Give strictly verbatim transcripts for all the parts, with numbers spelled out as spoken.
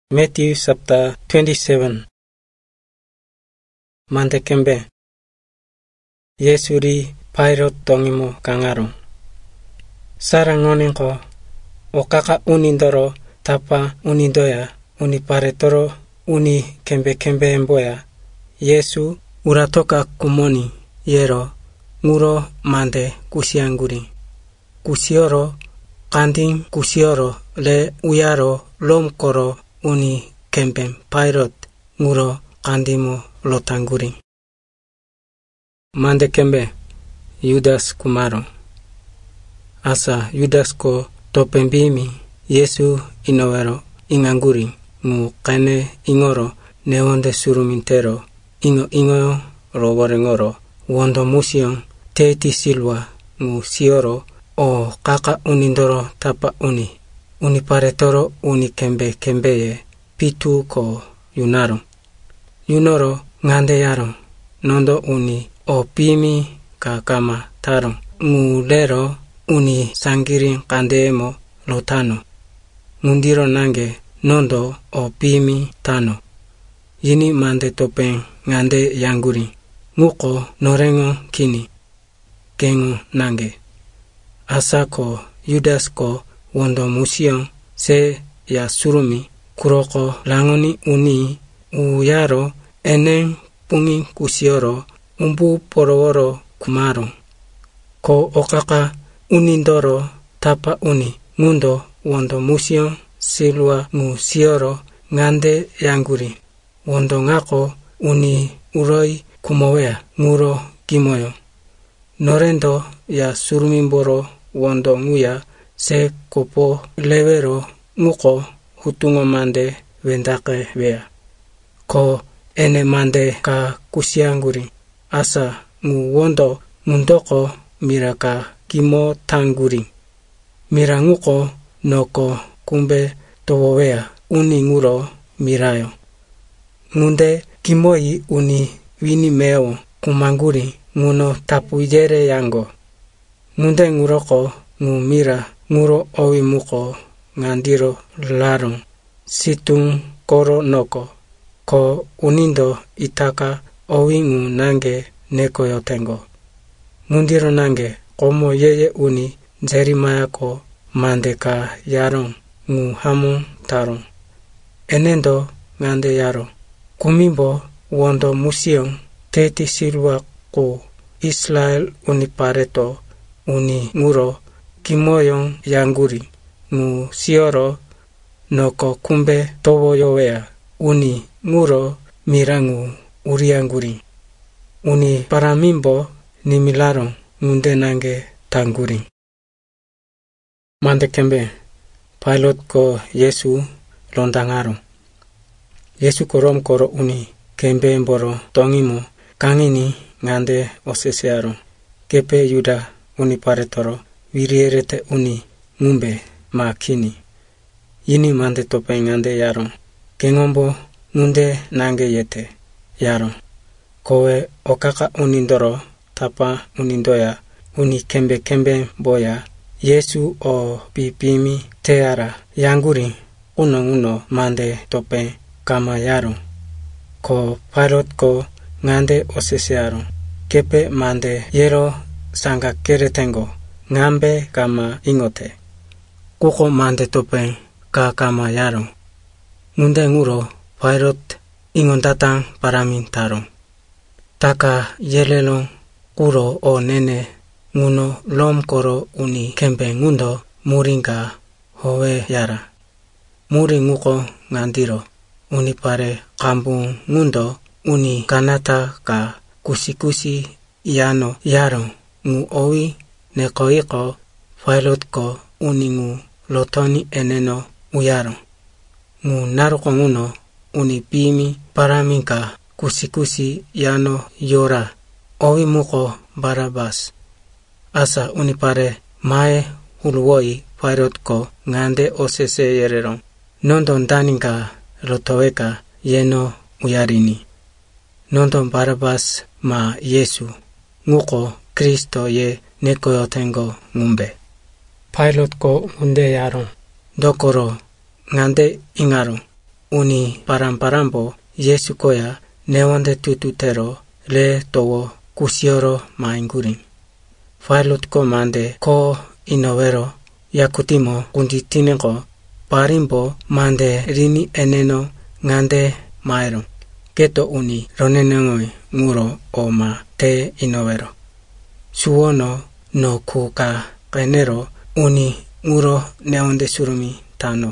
Matthew chapter twenty-seven. Mande kembe. Yesuri Pilate tongimo kangaro. Sarangonin ko okaka unindoro tapa unindoya uni paretoro uni kembe kembe emboya. Yesu uratoka kumoni yero nguro mande kusianguri. Kusioro kanding kusioro le uyaro lomkoro uni kemben Pilate nguro kandimo lotanguri. Mande kembe Yudas kumaro. Asa Yudas ko topembimi Yesu inowero inganguri ngu kane ingoro neonde surumintero ingo ingo roborengoro wondo musion teti silwa ngu sioro o kaka unindoro tapa uni uni paretoro uni kembe kembeye pitu ko yunaro yunoro ngande yaro nondo uni o pimi ka kama taro ngu lero uni sangirin kandemo lotano ngundiro nange nondo o pimi tano yini mande topen ngande yanguri nguko norengo kini kengo nange asako Yudas ko wondo musion se ya surumi kuroko langoni uni uyaro enen pungi kusioro umbu poroworo kumaro ko okaka unindoro tapa uni ngundo wondo musion silwa ngu sioro ngande yanguri wondo ngako uni uroi kumowea nguro kimoyo norendo ya surumimboro wondo nguya se kopo levero nguko hutungo mande wendake wea ko ene mande ka kusianguri asa ngu wondo mundoko miraka kimo tanguri mira nguko noko kumbe towowea uni nguro mirayo ngunde kimoi uni wini meo kumanguri nguno tapuijere yango ngunde nguroko ngu mira nguro owi muko ngandiro larong situng koro noko ko unindo itaka owi ngu nange neko yotengo ngundiro nange komo yeye uni Jeremiah ko mandeka yarong ngu hamu tarong enendo ngande yaro kumimbo wondo musion teti silwa ko Israel uni pareto uni nguro kimoyon yanguri ngu sioro noko kumbe towoyowea uni nguro mirangu urianguri uni paramimbo nimilaron ngunde nange tanguri. Mande kembe Pilate ko Yesu londangaro. Yesu korom koro uni kembe mboro tongimo kangini ngande osesearo kepe Yuda uni paretoro wirierete uni ngumbe makini yini mande tope ngande yaro kengombo ngunde nange yete yaro kowe okaka unindoro tapa unindoya uni kembe kembe boya Yesu o pipimi teara yanguri uno uno mande tope kama yaro ko Pilate ko ngande osesearo kepe mande yero sanga keretengo ngambe kama ingote kuko mande tope ka kama yaro ngunde nguro Pilate ingontatang paramin taro taka yelelo kuro o nene nguno lom koro uni kembe ngundo muringa howe yara muri nguko ngandiro uni pare kampung ngundo uni kanata ka kusikusi yano yaro ngu owi neko iko Pilate ko uni ngu lotoni eneno uyaro ngu naruko nguno uni pimi paraminka kusikusi yano yora owi muko Barabas asa uni pare mae huluwoi Pilate ko ngande osese yerero nondon daninga lotoweka yeno uyarini nondon Barabas ma Yesu nguko Kristo ye neko yotengo ngumbe Pilate ko ngunde yaro dokoro ngande ingaro uni param-parambo Yesu koya newande tututero le towo kusioro mainguri. Pilot ko mande ko inovero yakutimo kunditineko parimbo mande rini eneno ngande maero. Keto uni ronenengoi nguro oma te inovero. Suono no kuka kenero uni nguro neonde surumi tano.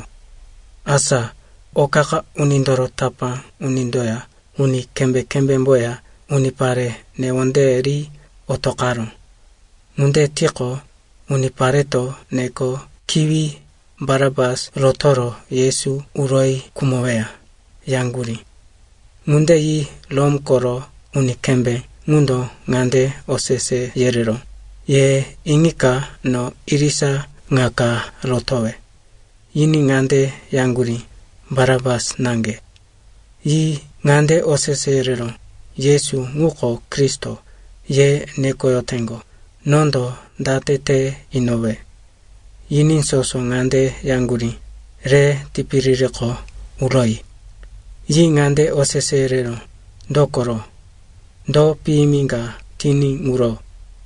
Asa okaka unindoro tapa unindoya uni kembe kembe mboya uni pare neonde ri otokaro. Munde tiko uni pareto neko kiwi Barabas rotoro Yesu uroi kumowea yanguri. Munde yi lom koro uni kembe mundo ngande osese yerero. Ye ingika no irisa ngaka rotowe. Yini ngande yanguri Barabas nange. Yi ngande osese yerero. Yesu nguko Kristo ye nekoyotengo. Nondo date te inowe. Yinin soso ngande yanguri re tipirireko uroi. Yi ngande oseserero dokoro do piminga tini nguro.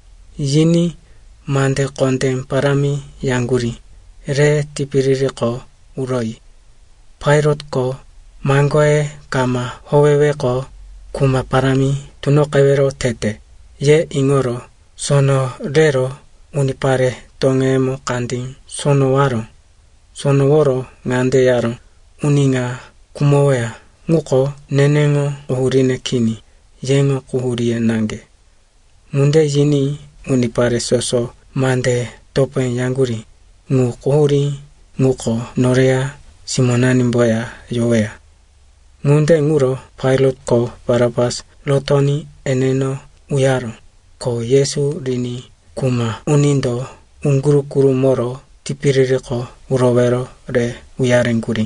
Yini mande kontem parami yanguri re tipirireko uroi. Pilot ko mangoe kama howewe ko kuma parami tunokewero tete. Ye ingoro sono rero unipare tongemo kanding sono waro. Sono woro ngande yaro uninga kumowea. Nguko nenengo uhurine kini, yengo kuhurie nange. Munde yini unipare soso mande topen yanguri. Ngu kuhuri, nguko norea simonani mboya yowea. Munde nguro pilot ko Barabas lotoni eneno uyaro. Ko Yesu rini kuma unindo unguru kuru moro tipiririko urovero re uyarenguri.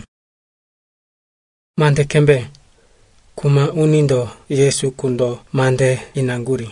Mande kembe kuma unindo Yesu kundo mande inanguri.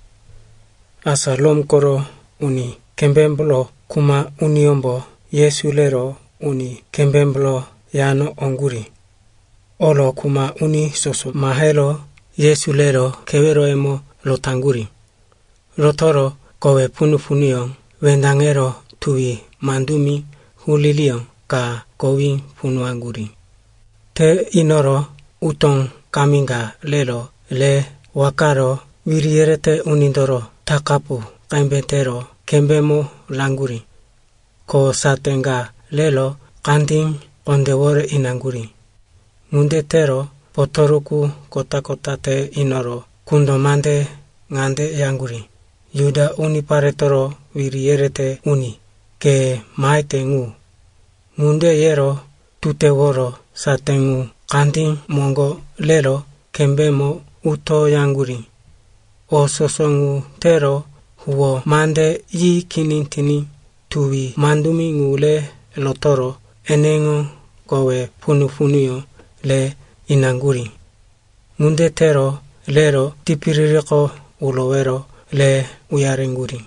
Asa lom koro uni kembemblo kuma uniombo Yesu lero uni kembemblo yano onguri. Olo kuma uni soso mahelo Yesu lero kewero emo lotanguri. Rotoro kowe punufunion wendangero tuwi mandumi hulilion ka kowin punuanguri. Te inoro uton kaminga lelo le wakaro wirierete unindoro takapu kembetero kembemo languri. Ko satenga lelo kanding ondewore inanguri. Mundetero potoruku kota kota te inoro kundo mande ngande yanguri. Yuda uni paretoro wirierete uni ke maite ngu. Munde yero tuteworo satengu kanding mongo lelo kembemo uto yanguri. O sosongu tero huo mande yi kinintini tuwi mandumi ngule lotoro enengo kowe punufunio le inanguri. Munde tero lero tipiririko ulowero le uyarenguri.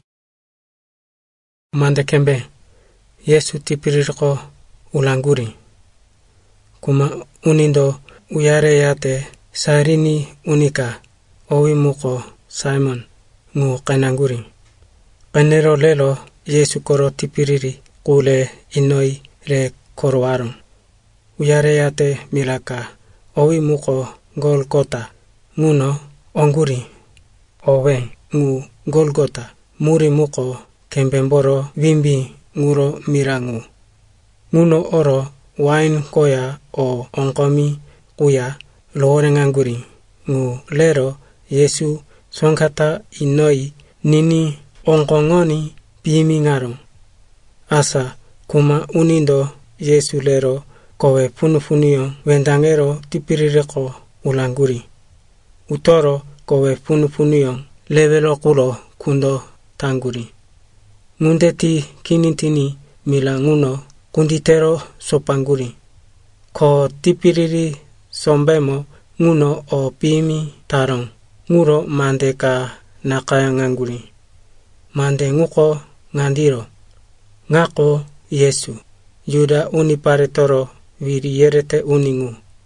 Mande kembe Yesu tipiririko ulanguri. Kuma unindo uyare yate sarini unika owi muko Simon ngu kananguri. Kanero lelo Yesu koro tipiriri kule inoi re korowaro. Uyare yate milaka owi muko Golgota nguno onguri. Owe ngu Golgota muri muko kembemboro vimbi nguro mirangu. Nguno oro wine koya o onkomi kuya loorenganguri. Ngu lero Yesu sonkata inoi nini onkongoni pimi ngaro. Asa kuma unindo Yesu lero kowe punufunio wendangero tipirireko ulanguri. Utoro kowe punufunio levelo kulo kundo tanguri. Mundeti kinintini milanguno kunditero sopanguri. Ko tipiriri sombemo nguno o pimi tarong. Nguro mande ka nakayanganguri. Mande nguko ngandiro. Ngako Yesu. Yuda uniparetoro wirierete uningu.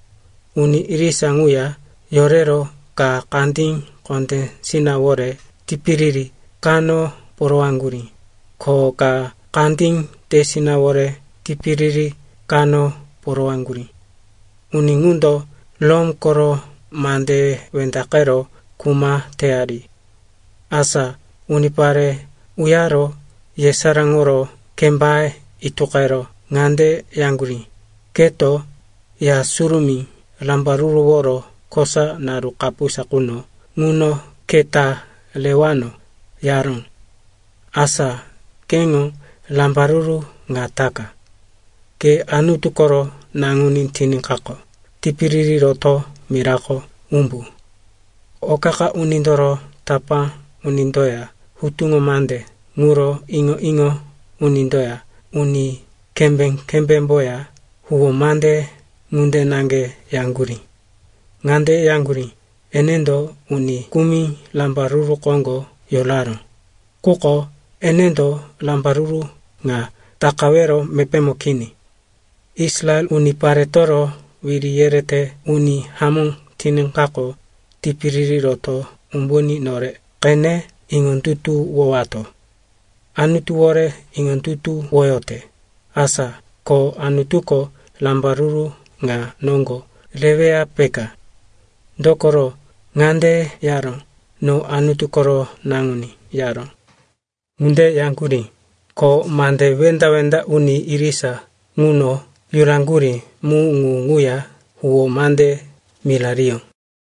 uni irisa nguya yorero ka kanting konten sinawore tipiriri kano poroanguri. Ko ka kanting te sinawore tipiriri kano poroanguri. Uni ngundo lom koro mande wentakero kuma teari. Asa unipare uyaro yesarangoro kembae itukero ngande yanguri. Keto ya surumi lambaruru woro kosa naru kapusa kuno nguno keta lewano yaron. Asa kengo lambaruru ngataka. Ke anutukoro nangunin tininkako. Tipiriri roto mirako umbu. Okaka unindoro tapa unindoya hutungo mande nguro ingo ingo unindoya uni kembeng kembeng boya huo mande ngunde nange yanguri. Ngande yanguri enendo uni kumi lambaruru kongo yolaro. Kuko enendo lambaruru nga takawero mepemo kini. Israel uni paretoro wiri yerete uni hamung tininkako tipiriri roto umbuni nore kene ingontutu wowato. Anutu wore ingontutu woyote. Asa ko anutuko lambaruru nga nongo lewea peka. Dokoro ngande yaron no anutukoro nanguni yaron. Ngunde yanguri ko mande wenda wenda uni irisa nguno yuranguri mu ngu nguya huo mande milario.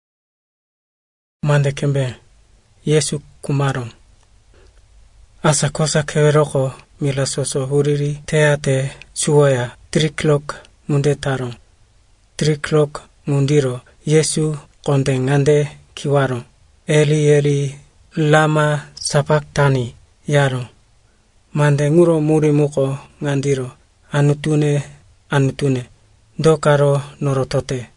Mande kembe Yesu kumaron. Asa kosa keweroko mila soso huriri teate suoya triklok munde taron. Triklok mundiro Yesu konde ngande kiwaron. Eli eli lama sabaktani yaron. Mande nguro muri muko ngandiro. Anutune anutune. Dokaro norotote.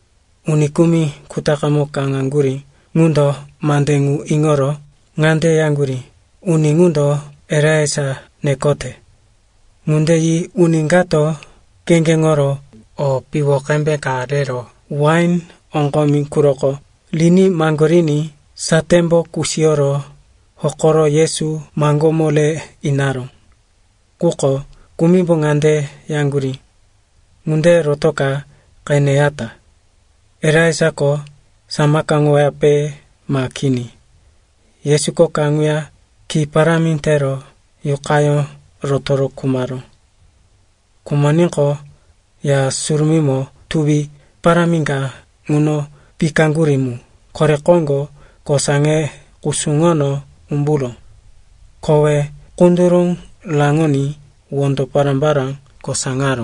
Unikumi kutakamo kanganguri. Ngundo mandengu ingoro. Ngande yanguri. Uni ngundo eraesa nekote. Ngunde yi uningato kengengoro o piwo kembe karero. Wine ongomi kuroko. Lini mangorini satembo kusioro hokoro Yesu mangomole inaro. Kuko kumimbo ngande yanguri. Ngunde rotoka kaineyata. Eraesa ko samakangoya pe makini. Yesu ko kanguya ki paramintero yukayo rotoro kumaro. Kumaninko ya surmimo tubi paraminga nguno pikangurimu. Kore kongo kosange kusungono umbulo. Kowe kundurung langoni wondo parambarang kosangaro.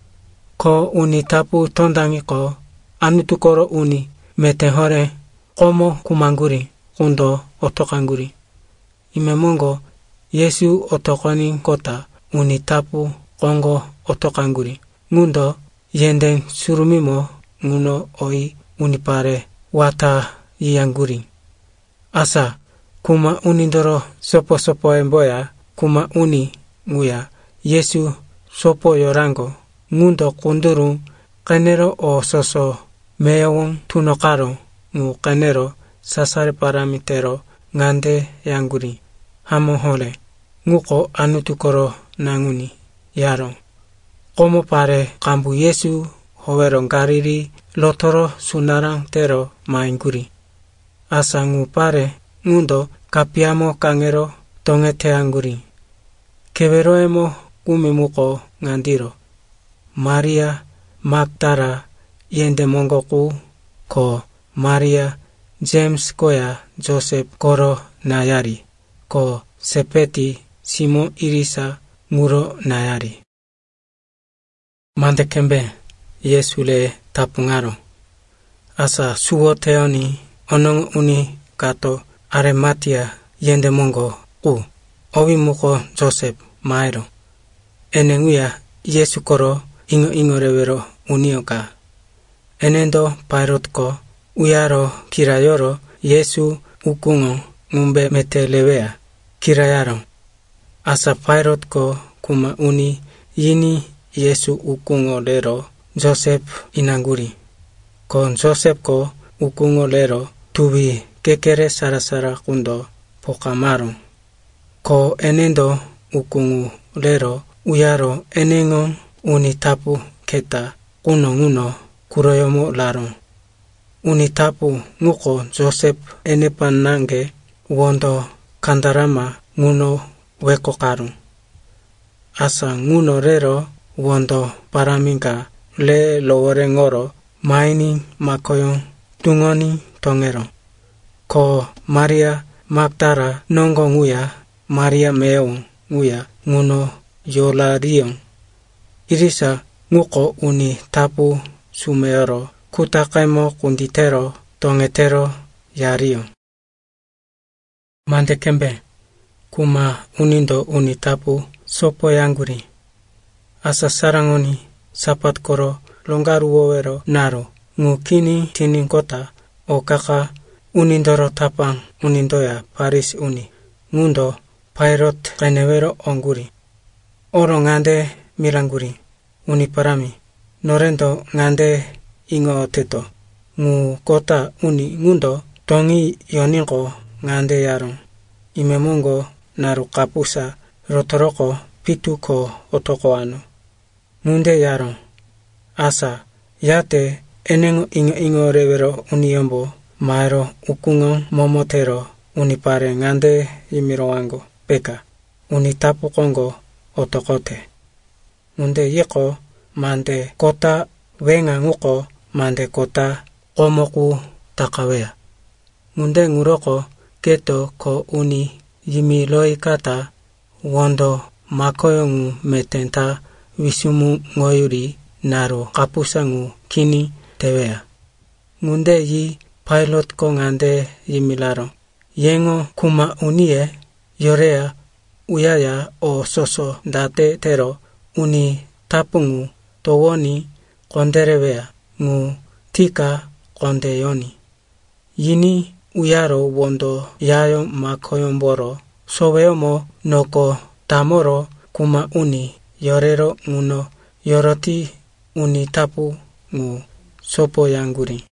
Ko uni tapu tondangi ko anutukoro uni metehore komo kumanguri kundo otokanguri. Imemongo Yesu otokoni kota uni tapu kongo otokanguri. Ngundo yenden surumimo nguno oi unipare wata yanguri. Asa kuma unindoro sopo sopo emboya kuma uni nguya Yesu sopo yorango ngundo kunduru kanero o soso meyawong tunokaro ngu kanero sasare paramitero ngande yanguri. Hamo hole nguko anutukoro nanguni yaro. Komo pare kambu Yesu howerong kariri lotoro sunarang tero mainguri. Asa ngu pare ngundo kapiamo kangero tongete anguri. Keveroemo kumimuko ngandiro. Maria Magdara yende mongoku ko Maria James koya Joseph koro nayari ko Sepeti Simo irisa muro nayari. Mande kembe Yesu le tapungaro. Asa suwo teoni onong uni kato Arimatia yende mongo ku owi muko Joseph mairo. Enenguya Yesu koro ingo ingo rewero unioka. Enendo Pilate ko uyaro kirayoro Yesu ukungo ngumbe metelewea kirayaro. Asa Pilate ko kuma uni yini Yesu ukungo lero Joseph inanguri. Kon Joseph ko ukungo lero tubi kekere sarasara kundo pokamaron. Ko enendo ukungu lero uyaro enengon unitapu keta kuno uno kuroyomo laron. Unitapu nguko Joseph enepan nange wondo kandarama nguno weko karun. Asa nguno rero wondo paraminga le lowore ngoro maini makoyon tungoni tongero. Ko Maria Magdara nongo nguya Maria meo nguya nguno yolarion. Irisa nguko uni tapu sumeoro kutakaimo kunditero tongetero yarion. Mande kembe kuma unindo uni tapu sopo yanguri. Asa sarangoni sapat koro longaru wowero naro ngu kini tinin kota o kaka unindoro tapang unindoya Paris uni ngundo pairot kainewero onguri. Oro ngande miranguri uni parami norendo ngande ingo teto ngu kota uni ngundo tongi yoningo ngande yaron. Imemongo naru kapusa rotoroko pituko otoko ano. Ngunde yaron. Asa yate enengo ingo ingo revero uniyombo maero ukungo momotero unipare ngande yimirowango peka unitapu kongo otokote. Ngunde yeko mande kota wenga nguko mande kota komoku takawea. Ngunde nguroko keto ko uni yimiloi kata wondo makoyongu metenta wisumu ngoyuri naro kapusangu kini tewea. Ngunde yi pilot ko ngande yimilaro. Yengo kuma unie yorea uyaya o soso date tero uni tapungu towoni konderewea ngu tika kondeyoni. Yini uyaro wondo yayo makoyomboro soweomo noko tamoro kuma uni yorero nguno yoroti uni tapu ngu sopo yanguri.